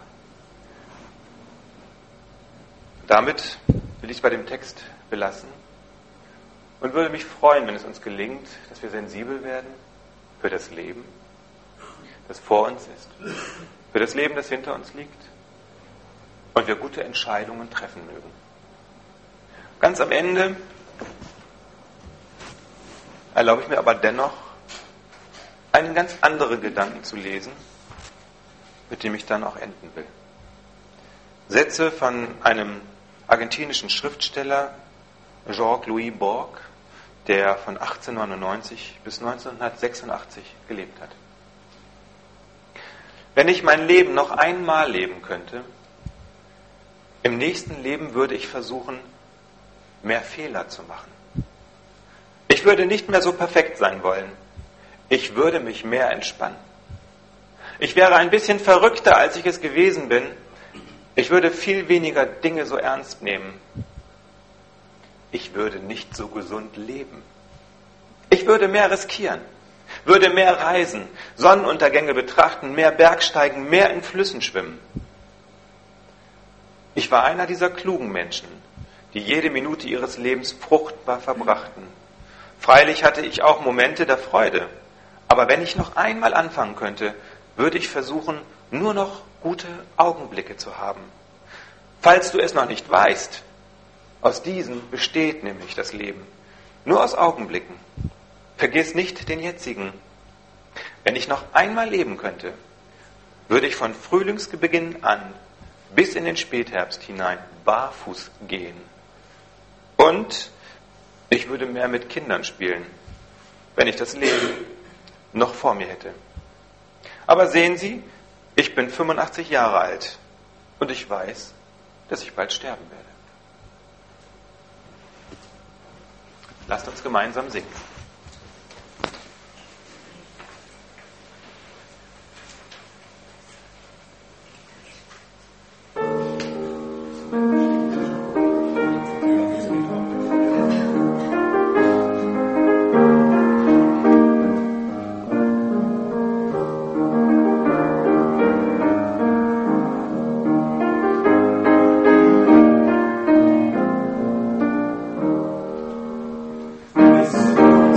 Speaker 4: Damit will ich es bei dem Text belassen und würde mich freuen, wenn es uns gelingt, dass wir sensibel werden für das Leben, das vor uns ist, für das Leben, das hinter uns liegt und wir gute Entscheidungen treffen mögen. Ganz am Ende erlaube ich mir aber dennoch, einen ganz anderen Gedanken zu lesen, mit dem ich dann auch enden will. Sätze von einem argentinischen Schriftsteller, Jorge-Louis Borges, der von achtzehnhundertneunundneunzig bis neunzehnhundertsechsundachtzig gelebt hat. Wenn ich mein Leben noch einmal leben könnte, im nächsten Leben würde ich versuchen, mehr Fehler zu machen. Ich würde nicht mehr so perfekt sein wollen. Ich würde mich mehr entspannen. Ich wäre ein bisschen verrückter, als ich es gewesen bin. Ich würde viel weniger Dinge so ernst nehmen. Ich würde nicht so gesund leben. Ich würde mehr riskieren, würde mehr reisen, Sonnenuntergänge betrachten, mehr Bergsteigen, mehr in Flüssen schwimmen. Ich war einer dieser klugen Menschen, die jede Minute ihres Lebens fruchtbar verbrachten. Freilich hatte ich auch Momente der Freude, aber wenn ich noch einmal anfangen könnte, würde ich versuchen, nur noch gute Augenblicke zu haben. Falls du es noch nicht weißt, aus diesen besteht nämlich das Leben. Nur aus Augenblicken. Vergiss nicht den jetzigen. Wenn ich noch einmal leben könnte, würde ich von Frühlingsbeginn an bis in den Spätherbst hinein barfuß gehen. Und ich würde mehr mit Kindern spielen, wenn ich das Leben noch vor mir hätte. Aber sehen Sie, ich bin fünfundachtzig Jahre alt und ich weiß, dass ich bald sterben werde. Lasst uns gemeinsam singen.
Speaker 3: Yes.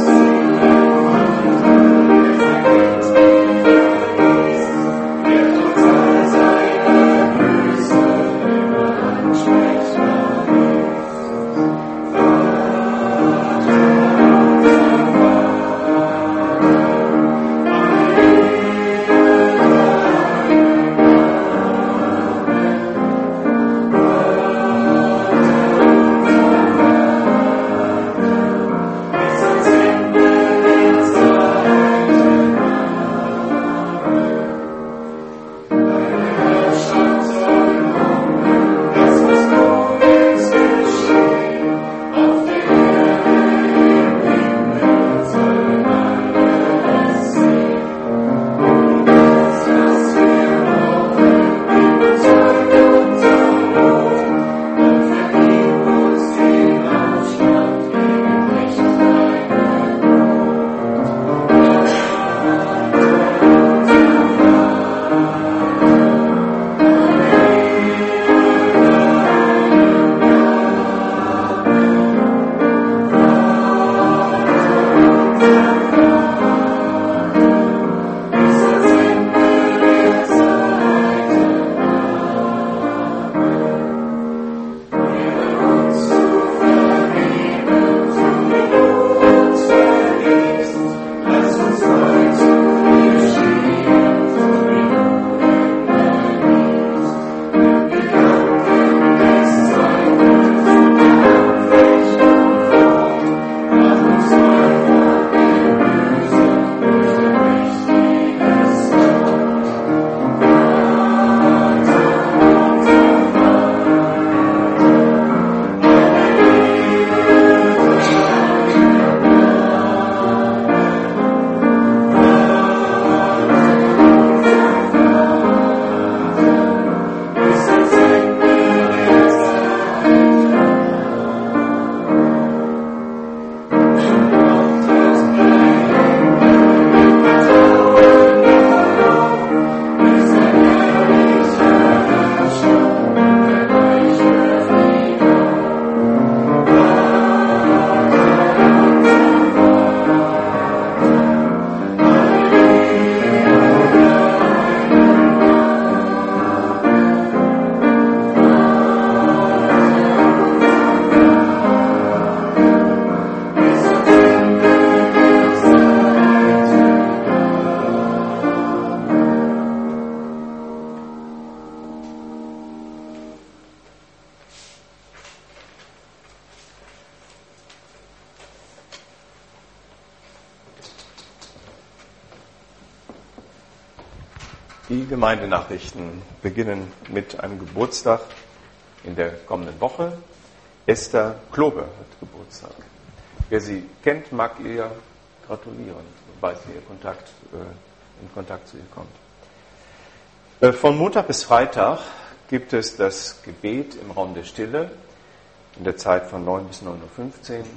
Speaker 1: Die Gemeindenachrichten beginnen mit einem Geburtstag in der kommenden Woche. Esther Klobe hat Geburtstag. Wer sie kennt, mag ihr gratulieren, sobald sie in Kontakt, äh, in Kontakt zu ihr kommt. Äh, von Montag bis Freitag gibt es das Gebet im Raum der Stille in der Zeit von neun bis neun Uhr fünfzehn.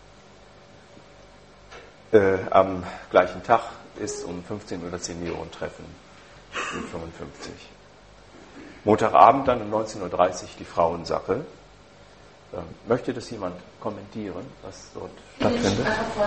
Speaker 1: Äh, am gleichen Tag ist um fünfzehn Uhr das Seniorentreffen in fünfundfünfzig. Montagabend dann um neunzehn Uhr dreißig die Frauensache. Äh, möchte das jemand kommentieren, was dort stattfindet?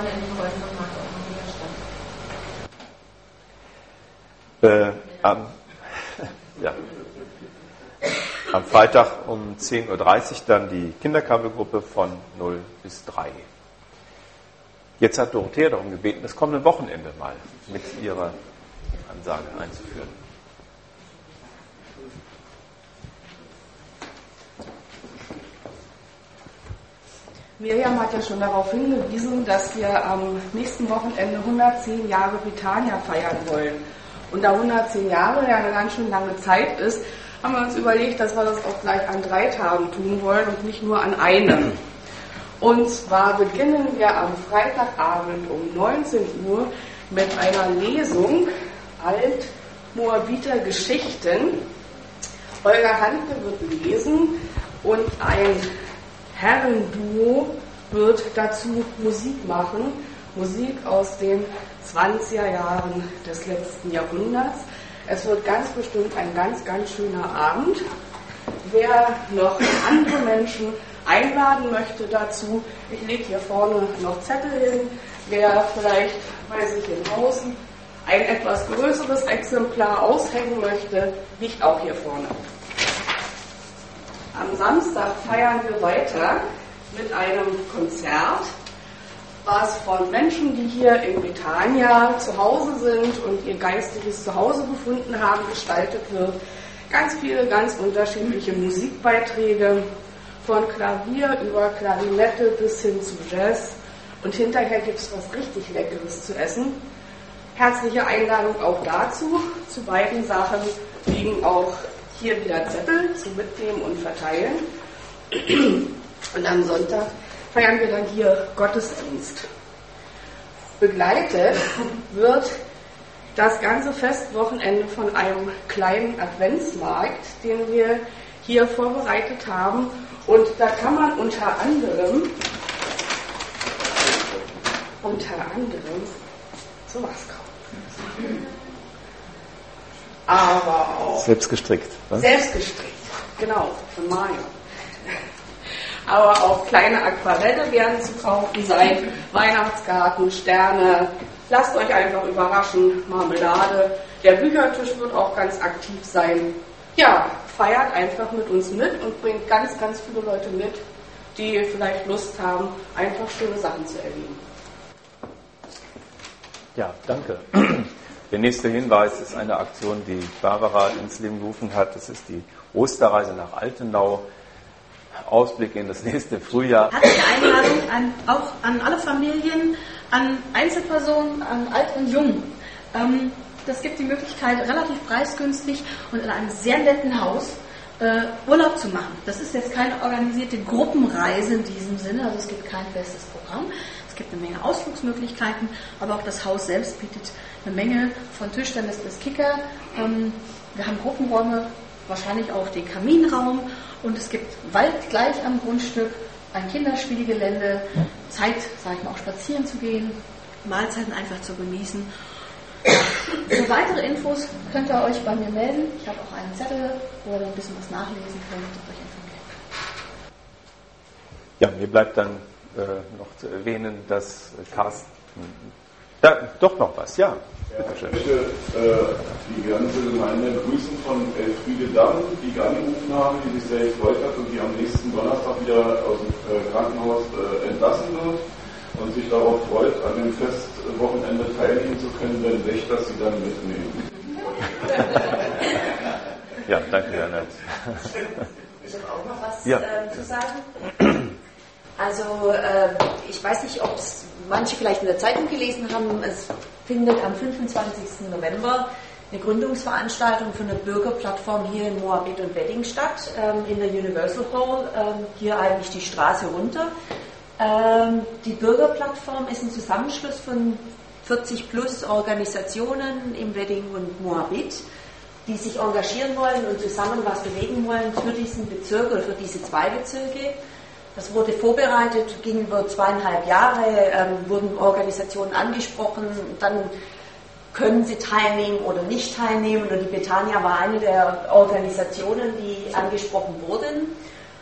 Speaker 1: Äh, am, ja. am Freitag um zehn Uhr dreißig dann die Kinderkabelgruppe von null bis drei. Jetzt hat Dorothea darum gebeten, das kommende Wochenende mal mit ihrer Ansage einzuführen.
Speaker 5: Miriam hat ja schon darauf hingewiesen, dass wir am nächsten Wochenende hundertzehn Jahre Betania feiern wollen. Und da hundertzehn Jahre ja eine ganz schön lange Zeit ist, haben wir uns überlegt, dass wir das auch gleich an drei Tagen tun wollen und nicht nur an einem. Und zwar beginnen wir am Freitagabend um neunzehn Uhr mit einer Lesung Alt-Moabiter Geschichten. Olga Handke wird lesen und ein Herrenduo wird dazu Musik machen. Musik aus den zwanziger Jahren des letzten Jahrhunderts. Es wird ganz bestimmt ein ganz, ganz schöner Abend. Wer noch andere Menschen einladen möchte dazu, ich lege hier vorne noch Zettel hin, wer vielleicht bei sich im Haus ein etwas größeres Exemplar aushängen möchte, liegt auch hier vorne. Am Samstag feiern wir weiter mit einem Konzert, was von Menschen, die hier in Betania zu Hause sind und ihr geistiges Zuhause gefunden haben, gestaltet wird. Ganz viele, ganz unterschiedliche Musikbeiträge, von Klavier über Klarinette bis hin zu Jazz. Und hinterher gibt es was richtig Leckeres zu essen. Herzliche Einladung auch dazu. Zu beiden Sachen liegen auch hier wieder Zettel zum Mitnehmen und Verteilen. Und am Sonntag feiern wir dann hier Gottesdienst. Begleitet wird das ganze Festwochenende von einem kleinen Adventsmarkt, den wir hier vorbereitet haben. Und da kann man unter anderem, unter anderem sowas kaufen. Aber auch
Speaker 1: selbst gestrickt. Ne?
Speaker 5: Selbst gestrickt, genau, von Mario. Aber auch kleine Aquarelle werden zu kaufen sein, Weihnachtsgarten, Sterne. Lasst euch einfach überraschen, Marmelade. Der Büchertisch wird auch ganz aktiv sein. Ja, feiert einfach mit uns mit und bringt ganz, ganz viele Leute mit, die vielleicht Lust haben, einfach schöne Sachen zu erleben.
Speaker 1: Ja, danke. Der nächste Hinweis ist eine Aktion, die Barbara ins Leben gerufen hat. Das ist die Osterreise nach Altenau. Ausblick in das nächste Frühjahr.
Speaker 6: Herzliche Einladung an, auch an alle Familien, an Einzelpersonen, an Alt und Jung. Ähm, das gibt die Möglichkeit, relativ preisgünstig und in einem sehr netten Haus äh, Urlaub zu machen. Das ist jetzt keine organisierte Gruppenreise in diesem Sinne, also es gibt kein festes Programm. Es gibt eine Menge Ausflugsmöglichkeiten, aber auch das Haus selbst bietet eine Menge von Tischtennis bis Kicker. Ähm, wir haben Gruppenräume, wahrscheinlich auch den Kaminraum. Und es gibt Wald gleich am Grundstück, ein Kinderspielgelände, Zeit, sage ich mal, auch spazieren zu gehen, Mahlzeiten einfach zu genießen. Für weitere Infos könnt ihr euch bei mir melden. Ich habe auch einen Zettel, wo ihr ein bisschen was nachlesen könnt und euch informieren.
Speaker 1: Ja, mir bleibt dann äh, noch zu erwähnen, dass Carsten... Ja, doch noch was, ja.
Speaker 7: Ja, ich möchte äh, die ganze Gemeinde grüßen von Elfriede Damm, die angerufen haben, die sich sehr gefreut hat und die am nächsten Donnerstag wieder aus dem äh, Krankenhaus äh, entlassen wird und sich darauf freut, an dem Festwochenende teilnehmen zu können, wenn Wächter sie dann mitnehmen.
Speaker 1: Ja, danke, Herr Nett.
Speaker 8: Ich habe auch noch was
Speaker 1: ja.
Speaker 8: äh, zu sagen. Also äh, ich weiß nicht, ob es manche vielleicht in der Zeitung gelesen haben, es findet am fünfundzwanzigsten November eine Gründungsveranstaltung für eine Bürgerplattform hier in Moabit und Wedding statt, ähm, in der Universal Hall, ähm, hier eigentlich die Straße runter. Ähm, die Bürgerplattform ist ein Zusammenschluss von vierzig plus Organisationen im Wedding und Moabit, die sich engagieren wollen und zusammen was bewegen wollen für diesen Bezirk oder für diese zwei Bezirke. Das wurde vorbereitet, ging über zweieinhalb Jahre, ähm, wurden Organisationen angesprochen, dann können sie teilnehmen oder nicht teilnehmen. Und die Betania war eine der Organisationen, die angesprochen wurden.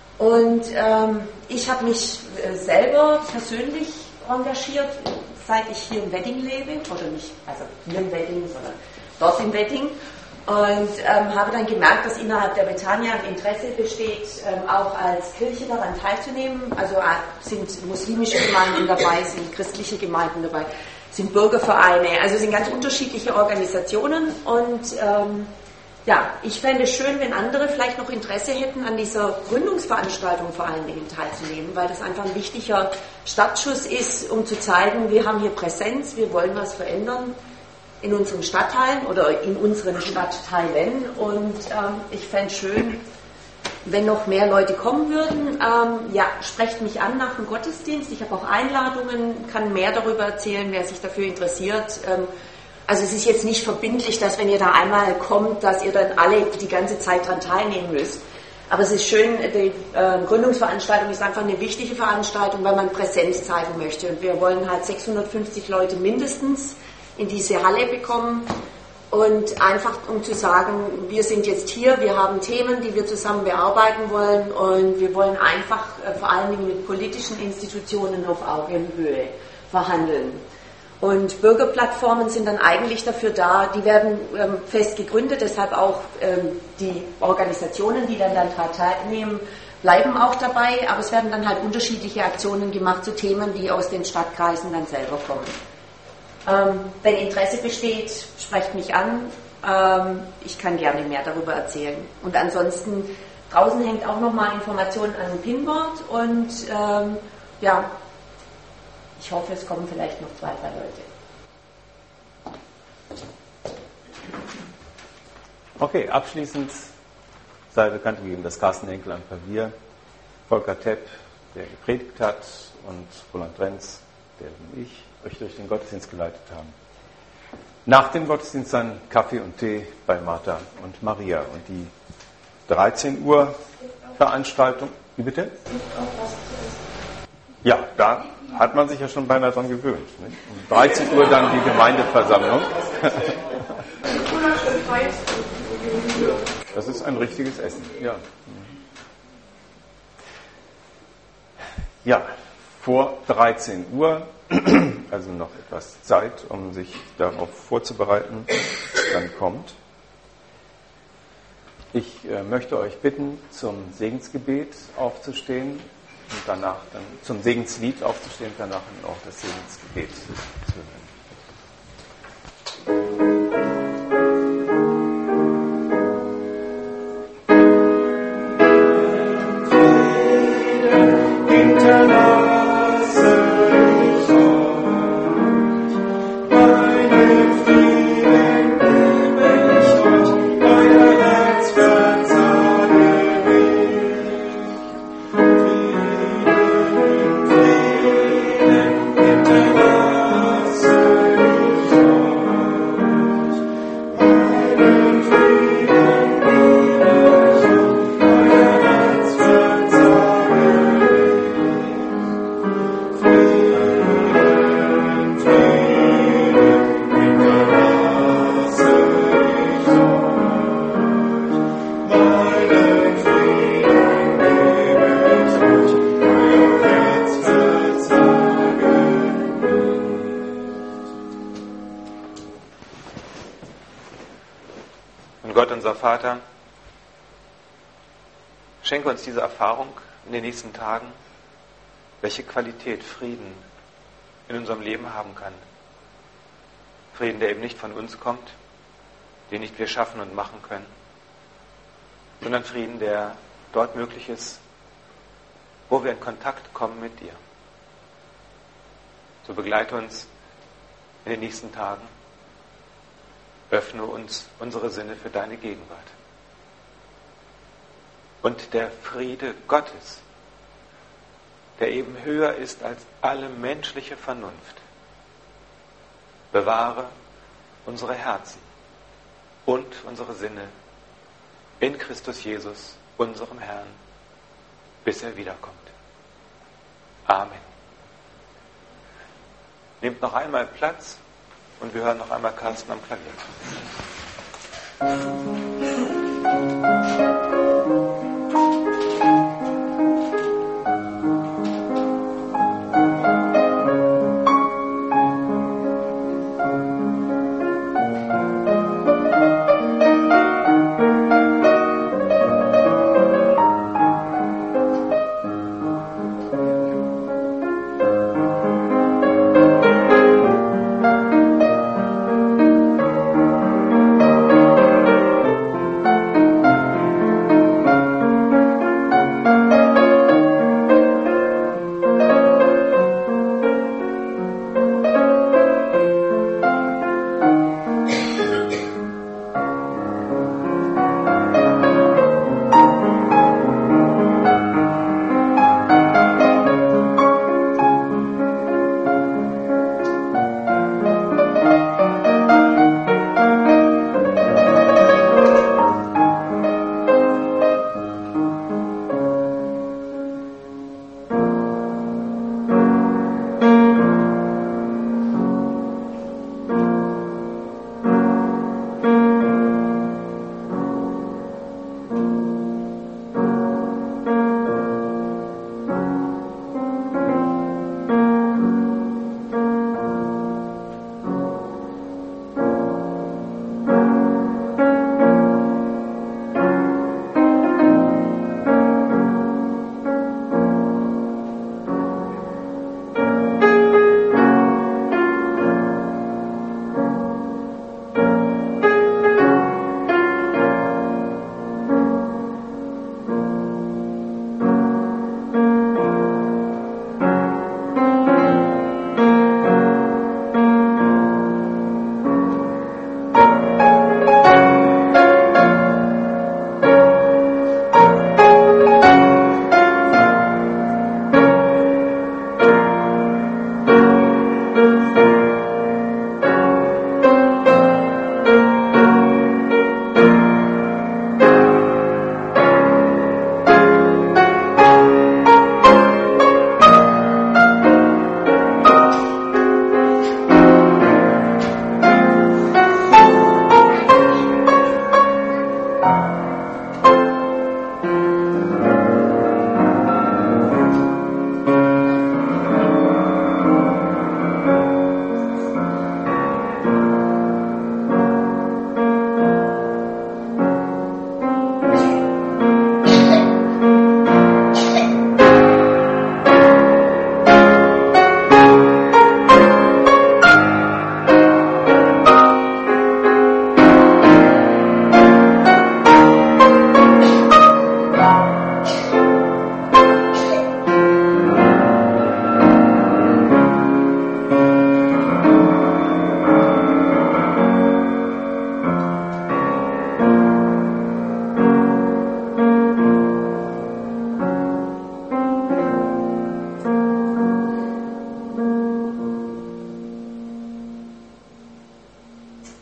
Speaker 8: Und ähm, ich habe mich äh, selber persönlich engagiert, seit ich hier im Wedding lebe, oder nicht, also hier im Wedding, sondern dort im Wedding. Und ähm, habe dann gemerkt, dass innerhalb der Betania ein Interesse besteht, ähm, auch als Kirche daran teilzunehmen. Also äh, sind muslimische Gemeinden dabei, sind christliche Gemeinden dabei, sind Bürgervereine, also sind ganz unterschiedliche Organisationen. Und ähm, ja, ich fände es schön, wenn andere vielleicht noch Interesse hätten, an dieser Gründungsveranstaltung vor allen Dingen teilzunehmen, weil das einfach ein wichtiger Startschuss ist, um zu zeigen, wir haben hier Präsenz, wir wollen was verändern in unseren Stadtteilen oder in unseren Stadtteilen. Und ähm, ich fände es schön, wenn noch mehr Leute kommen würden. Ähm, ja, sprecht mich an nach dem Gottesdienst. Ich habe auch Einladungen, kann mehr darüber erzählen, wer sich dafür interessiert. Ähm, also es ist jetzt nicht verbindlich, dass wenn ihr da einmal kommt, dass ihr dann alle die ganze Zeit daran teilnehmen müsst. Aber es ist schön, die äh, Gründungsveranstaltung ist einfach eine wichtige Veranstaltung, weil man Präsenz zeigen möchte. Und wir wollen halt sechshundertfünfzig Leute mindestens in diese Halle bekommen und einfach um zu sagen, wir sind jetzt hier, wir haben Themen, die wir zusammen bearbeiten wollen und wir wollen einfach äh, vor allen Dingen mit politischen Institutionen auf Augenhöhe verhandeln. Und Bürgerplattformen sind dann eigentlich dafür da, die werden ähm, fest gegründet, deshalb auch ähm, die Organisationen, die dann daran teilnehmen, bleiben auch dabei, aber es werden dann halt unterschiedliche Aktionen gemacht zu Themen, die aus den Stadtkreisen dann selber kommen. Ähm, wenn Interesse besteht, sprecht mich an. Ähm, ich kann gerne mehr darüber erzählen. Und ansonsten, draußen hängt auch nochmal Informationen an dem Pinboard. Und ähm, ja, ich hoffe, es kommen vielleicht noch zwei, drei Leute.
Speaker 1: Okay, abschließend sei bekannt gegeben, dass Carsten Henkel am Klavier, Volker Tepp, der gepredigt hat, und Roland Renz, der und ich, euch durch den Gottesdienst geleitet haben. Nach dem Gottesdienst dann Kaffee und Tee bei Martha und Maria. Und die dreizehn Uhr Veranstaltung, wie bitte? Ja, da hat man sich ja schon beinahe dran gewöhnt. Nicht? Um dreizehn Uhr dann die Gemeindeversammlung. Das ist ein richtiges Essen, ja. Ja, vor dreizehn Uhr, also noch etwas Zeit, um sich darauf vorzubereiten, dann kommt. Ich äh, möchte euch bitten, zum Segensgebet aufzustehen und danach dann zum Segenslied aufzustehen und danach dann auch das Segensgebet zu hören.
Speaker 4: Vater, schenke uns diese Erfahrung in den nächsten Tagen, welche Qualität Frieden in unserem Leben haben kann. Frieden, der eben nicht von uns kommt, den nicht wir schaffen und machen können, sondern Frieden, der dort möglich ist, wo wir in Kontakt kommen mit dir. So begleite uns in den nächsten Tagen öffne uns unsere Sinne für deine Gegenwart. Und der Friede Gottes, der eben höher ist als alle menschliche Vernunft, bewahre unsere Herzen und unsere Sinne in Christus Jesus, unserem Herrn, bis er wiederkommt. Amen. Nehmt noch einmal Platz und wir hören noch einmal Carsten am Klavier.